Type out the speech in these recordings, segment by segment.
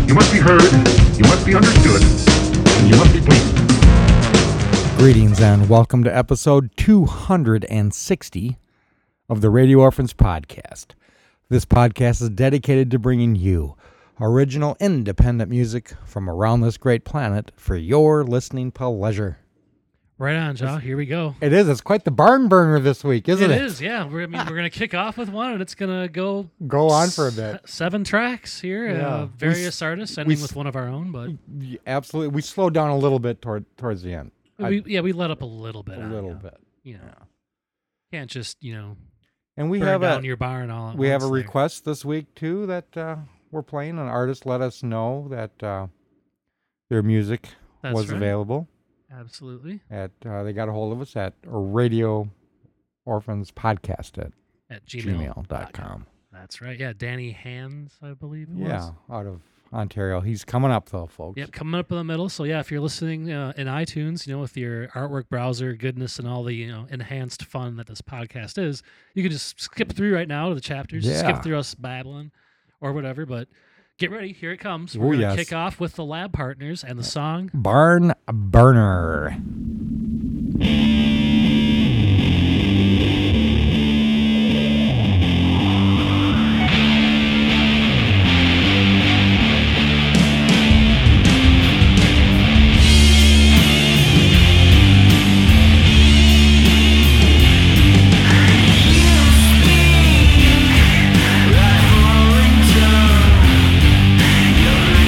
You must be heard, you must be understood, and you must be pleased. Greetings and welcome to episode 260 of the Radio Orphans Podcast. This podcast is dedicated to bringing you original independent music from around this great planet for your listening pleasure. Right on, Joe. Here we go. It is. It's quite the barn burner this week, isn't it? It is, yeah. We're going to kick off with one, and it's going to go on for a bit. 7 tracks here, Yeah. Various artists, ending with one of our own. But absolutely. We slowed down a little bit towards the end. We let up a little bit. Yeah. Can't just, And we burn have down your barn all at we have a once there. request this week, too, that we're playing. An artist let us know that their music was right. available. Absolutely. They got a hold of us at Radio Orphans Podcast at gmail.com. That's right. Yeah, Danny Hands, I believe it was. Yeah, out of Ontario. He's coming up, though, folks. Yep, coming up in the middle. So, yeah, if you're listening in iTunes, with your artwork browser goodness and all the, enhanced fun that this podcast is, you can just skip through right now to the chapters, skip through us babbling or whatever, but get ready. Here it comes. We're going to kick off with the Lab Partners and the song Barn Burner.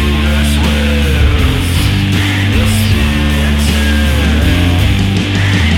Your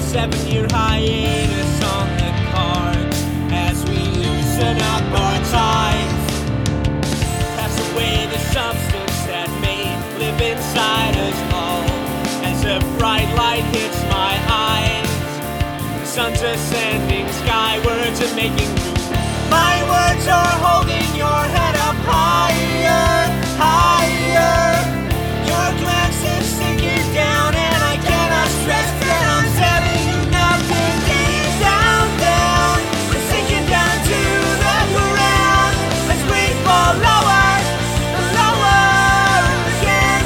7-year hiatus on the cards as we loosen up our ties. Pass away the substance that may live inside us all as a bright light hits my eyes. The sun's ascending skywards and making room. My words are holding your head up higher, higher. Your glance is sinking down and I cannot stress that I'm telling you nothing. Down, down, we're sinking down to the ground as we fall lower, lower again.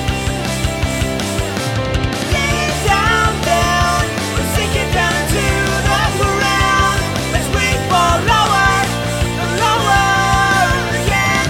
Down, down, we're sinking down to the ground as we fall lower, lower again.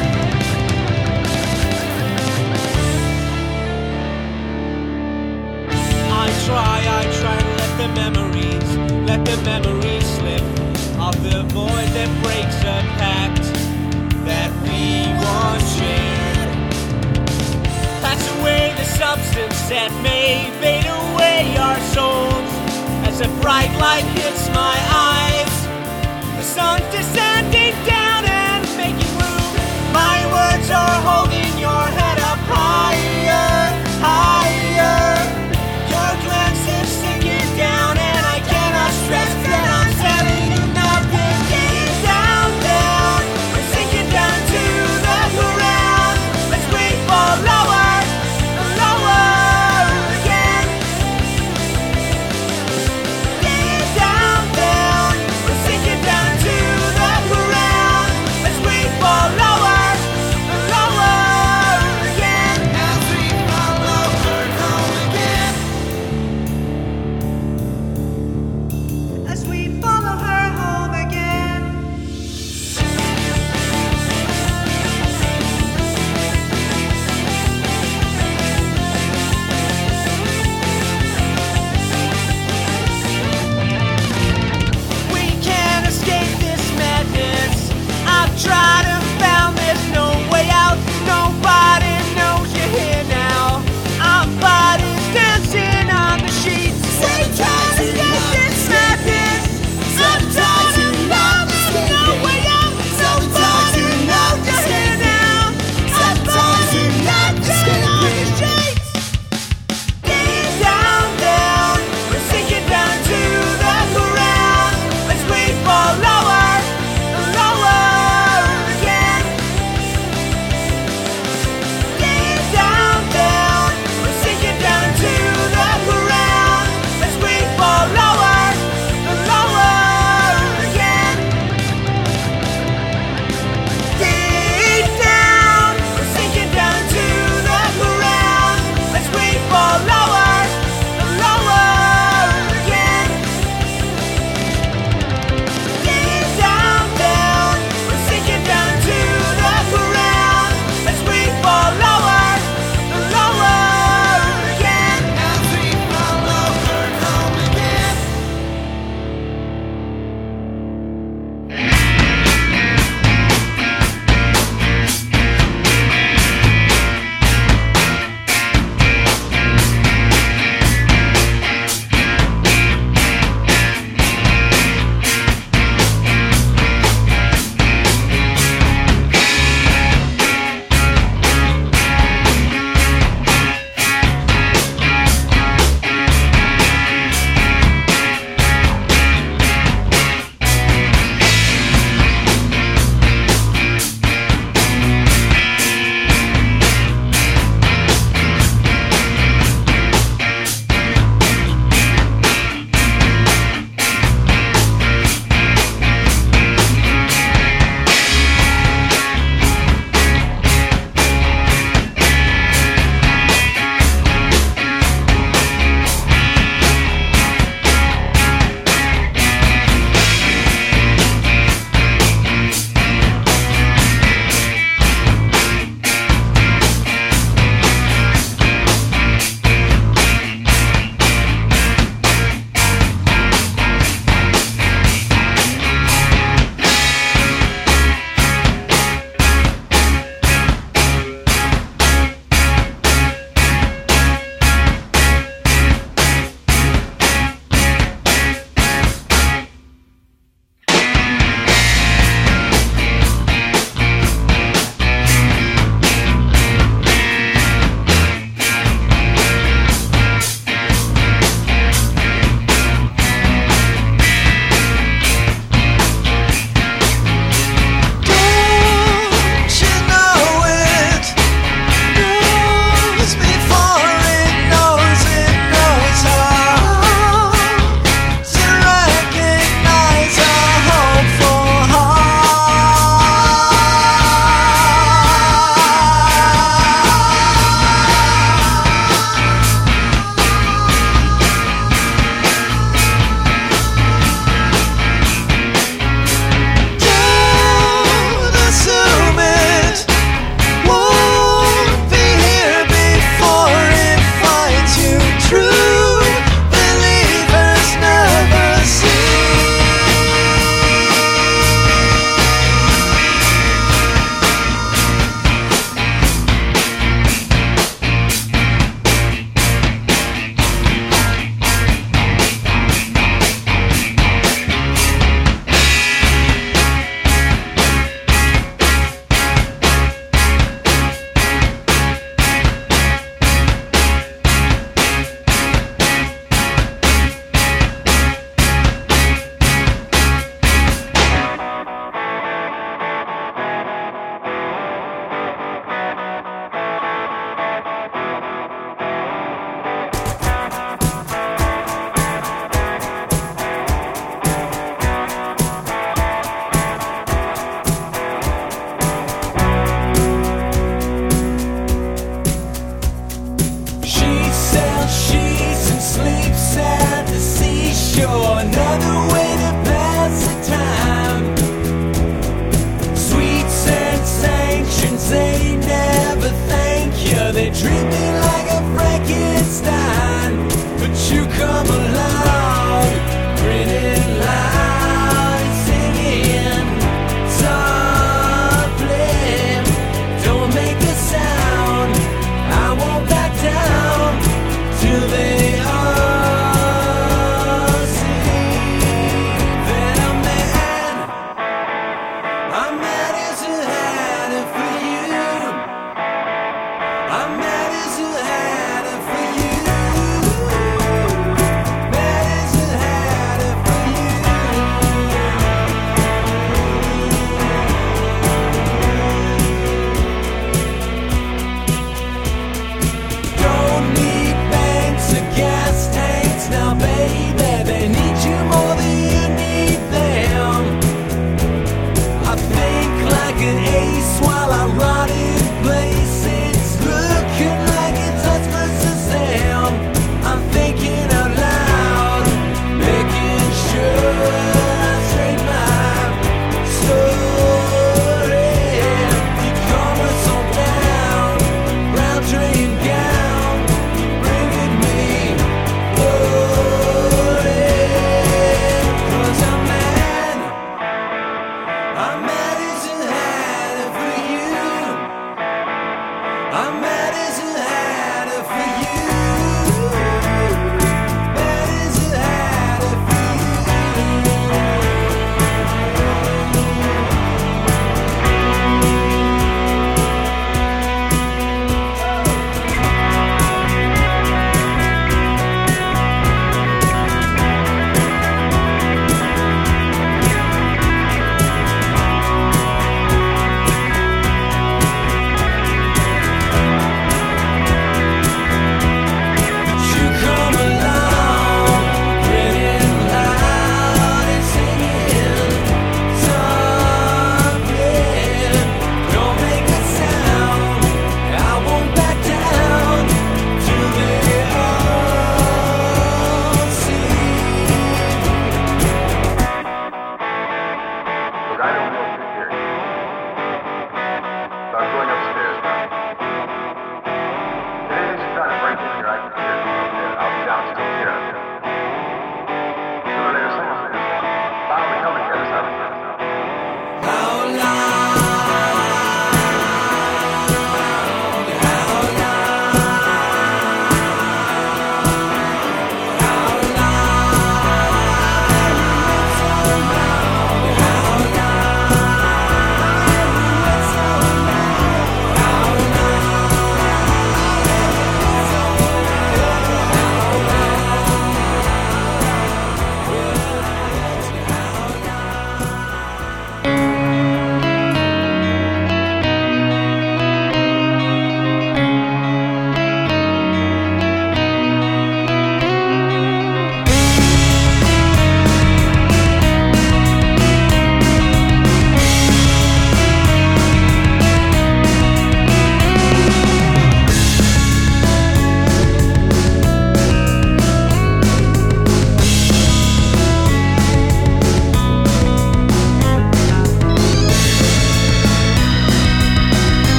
I try to let the memories slip off the void that breaks a pact that we once shared. Pass away the substance that may fade away our souls as a bright light hits my eyes. The sun's descending down and making room. My words are holding your head up higher, higher. Your glance is sinking down and I cannot stress that I'm telling you nothing. Down, down, we're sinking down to the ground as we fall lower, lower again. Down, down, we're sinking down to the ground. treat me like a Frankenstein, but you come along, grinning loud, singing softly. Don't make a sound. I won't back down till they all see that I'm mad. I'm mad as a hatter for you. I'm mad as a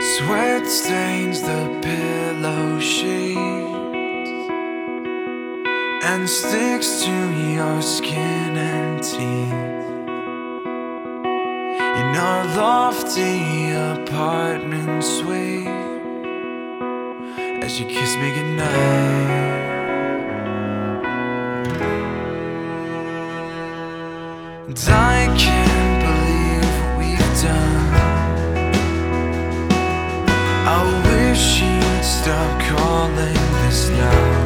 Sweat stains the pillow sheets and sticks to your skin and teeth. In our lofty apartment suite, as you kiss me goodnight. And I can't believe what we've done. I wish you'd stop calling this love.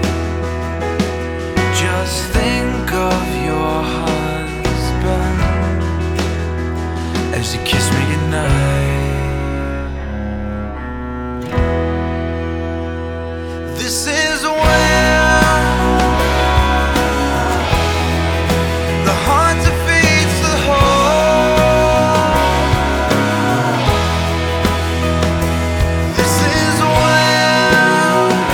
Just think of your husband as you kiss me goodnight. This is where the heart defeats the whole. This is where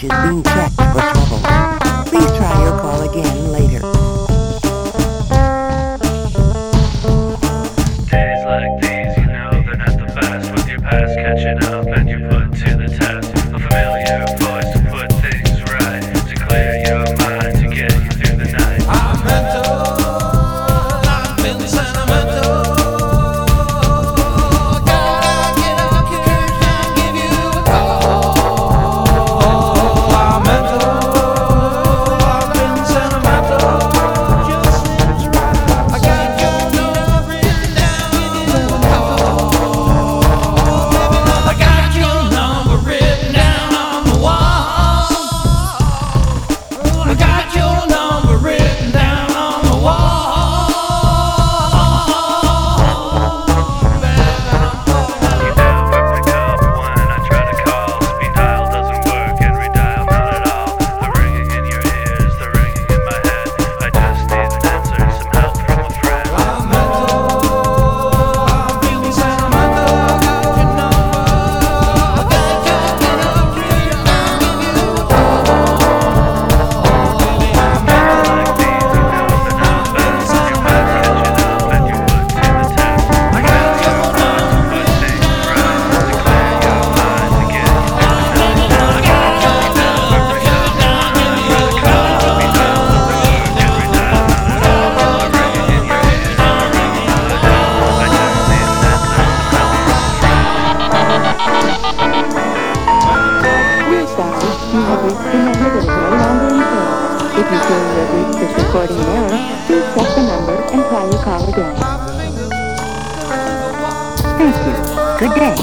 message is being checked for trouble. Please try your call again later. Days like these, you know they're not the best. With your past catching up and you're put to the test. A familiar voice to put things right, to clear your mind, to get you through the night. I'm mental, I've been sentimental. Gotta get up here and give you a call. I'm mental, I've been sentimental. I got your number written down on the wall. I got your number written down on the wall. I got your number written down on the wall. You never pick up when I try to call. Speed dial doesn't work and redial not at all. The ringing in your ears, the ringing in my head. I just need an answer, some help from a friend. I'm mental, I'm feeling sentimental. I got your number, I got your number written down, give you a call. Baby, I'm mental like these, you know they're not the best. Your past catching up and you put to the test. I got your number written down, to clear your mind, to get you through the night. I got your number written down, give you a call. Speed dial doesn't work and redial not at all. The ringing in your ears, the ringing in my head. I just need an answer, some help from a friend. We're sorry, you have reached the number that is no longer in service. If you feel you have reached this recording in error, please check the number and try your call again. Thank you. Good day.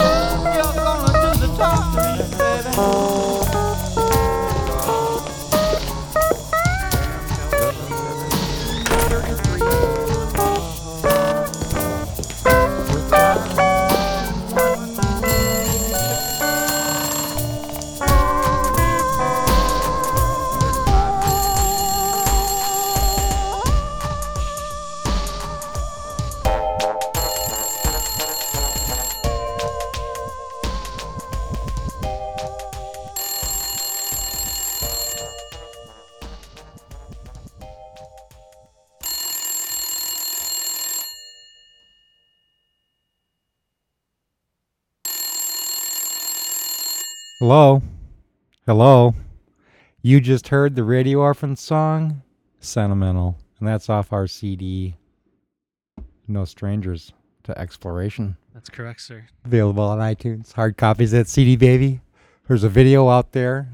Hello? Hello? You just heard the Radio Orphans song, Sentimental, and that's off our CD, No Strangers to Exploration. That's correct, sir. Available on iTunes. Hard copies at CD Baby. There's a video out there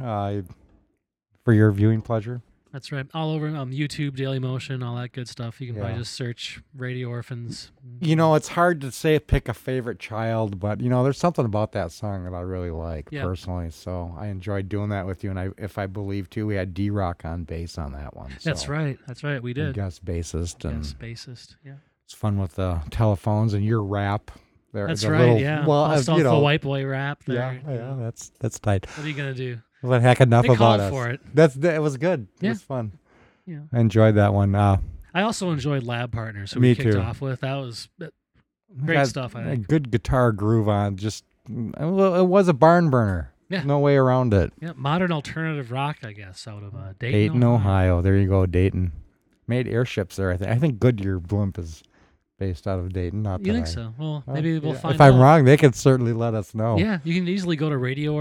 for your viewing pleasure. That's right. All over YouTube, Daily Motion, all that good stuff. You can Yeah. probably just search Radio Orphans. You know, it's hard to say pick a favorite child, but, you know, there's something about that song that I really like Yeah. personally. So I enjoyed doing that with you. And if I believe, too, we had D-Rock on bass on that one. That's so. right. That's right. We And did. guest bassist. And Yes, bassist. Yeah. it's fun with the telephones and your rap. That's the right. little- Yeah. Well, Bust off you know, the white boy rap there. yeah, that's tight. What are you gonna do? Well, heck, enough They about called us. for it. It was good. It Yeah. was fun. Yeah. I enjoyed that one. I also enjoyed Lab Partners, who Me we kicked too. off with. That was great Got stuff, I a think. good guitar groove on. Just well, it was a barn burner. Yeah. No way around it. Yeah, modern alternative rock, I guess, out of Dayton, Dayton, Ohio. There you go, Dayton. Made airships there. I think Goodyear Blimp is based out of Dayton. Not You that think I- so? Well, Well, maybe we'll yeah, find If I'm out. wrong, they can certainly let us know. Yeah, you can easily go to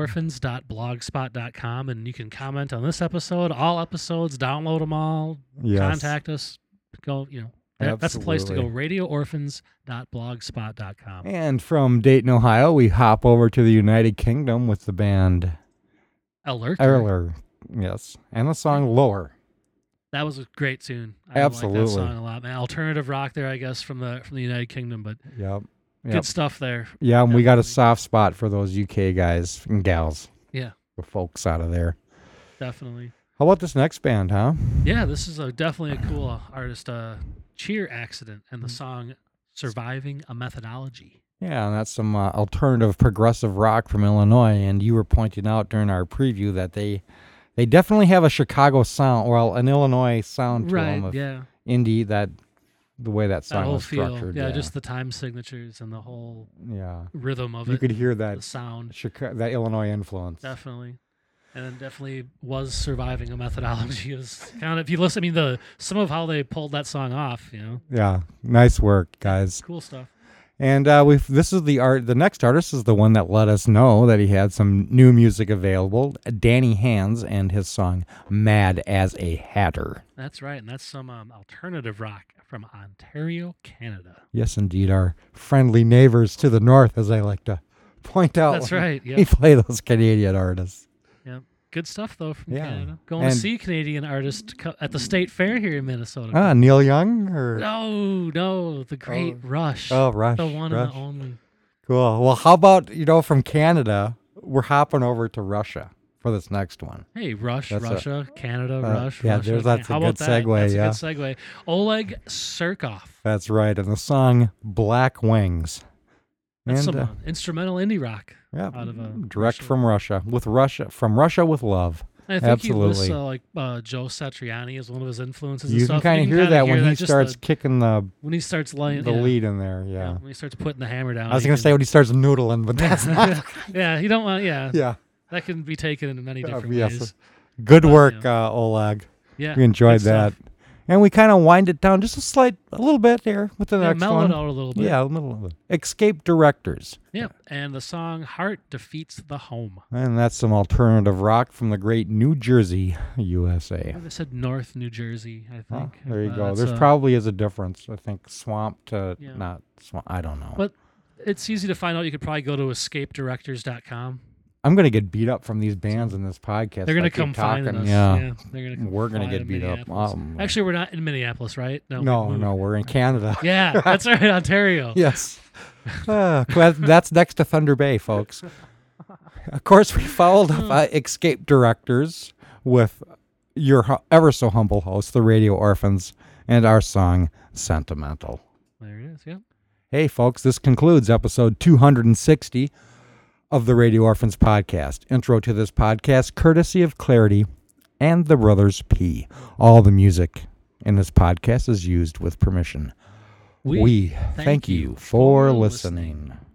radioorphans.blogspot.com and you can comment on this episode, all episodes, download them all, Yes. contact us. Go, that's the place to go. Absolutely. radioorphans.blogspot.com. And from Dayton, Ohio, we hop over to the United Kingdom with the band Alert. Erler. Yes. And the song Lower. That was a great tune. I Absolutely. like that song a lot, man. Alternative rock there, I guess, from the United Kingdom, but Yep. good stuff there. Yeah, and we got a Definitely. soft spot for those UK guys and gals, Yeah, the folks out of there. definitely. How about this next band, huh? Yeah, this is definitely a cool artist. Cheer Accident and the song Surviving a Methodology. Yeah, and that's some alternative progressive rock from Illinois. And you were pointing out during our preview that they definitely have a Chicago sound, well, an Illinois sound to them. Right, Of yeah. indie, the way that That song whole was feel. structured. Yeah, just the time signatures and the whole yeah. rhythm of You it. could hear The that sound. that Illinois influence. Definitely. And definitely was surviving a methodology. It was kind of, if you listen, I mean, some of how they pulled that song off, Yeah, nice work, guys. Cool stuff. And this is the next artist is the one that let us know that he had some new music available. Danny Hands and his song "Mad as a Hatter." That's right, and that's some alternative rock from Ontario, Canada. Yes, indeed, our friendly neighbors to the north, as I like to point out. That's right. Yeah. We play those Canadian artists. Yeah. Good stuff though from Yeah. Canada. Going And- to see Canadian artists at the state fair here in Minnesota. Neil Young or No, the great Rush. Rush. The one Rush. and the only. Cool. Well, how about from Canada, we're hopping over to Russia for this next one. Hey, Rush, That's Russia, Canada, Rush. yeah, Russia, that's a How good about that? segue, That's yeah. a good segue. Oleg Surkov. That's right, and the song "Black Wings." That's And, some instrumental indie rock. Yeah, out of direct Russia. from Russia, from Russia with love. I think Absolutely. he lists Joe Satriani as one of his influences. And You stuff. can kind of hear kinda that when he just starts kicking the when he starts laying lead in there. Yeah. when he starts putting the hammer down. I was you going to say can- when he starts noodling, but that's not. yeah, you don't want. Yeah, Yeah. that can be taken in many different Yes. ways. Good But, work, yeah. Oleg. Yeah, We enjoyed good that. stuff. And we kind of wind it down just a little bit here with the Yeah, next mellow one. it out a little bit. Yeah, a little bit. Escape Directors. Yeah, and the song "Heart Defeats the Home." And that's some alternative rock from the great New Jersey, USA. They said North New Jersey, I Oh, think. there you go. That's, There's probably is a difference. I think swamp to Yeah. not swamp. I don't know. But it's easy to find out. You could probably go to escapedirectors.com. I'm going to get beat up from these bands in this podcast. They're if I going to keep come find talking. us. Yeah. They're going to come We're gonna fly get to beat up. Minneapolis. Actually, we're not in Minneapolis, right? we No, moved. we're in Canada. Yeah, that's right, Ontario. Yes. That's next to Thunder Bay, folks. Of course, we followed up Escape Directors with your ever so humble host, the Radio Orphans, and our song, Sentimental. There it is, yeah. Hey, folks, this concludes episode 260 of the Radio Orphans podcast. Intro to this podcast, courtesy of Clarity and the Brothers P. All the music in this podcast is used with permission. We thank you for listening.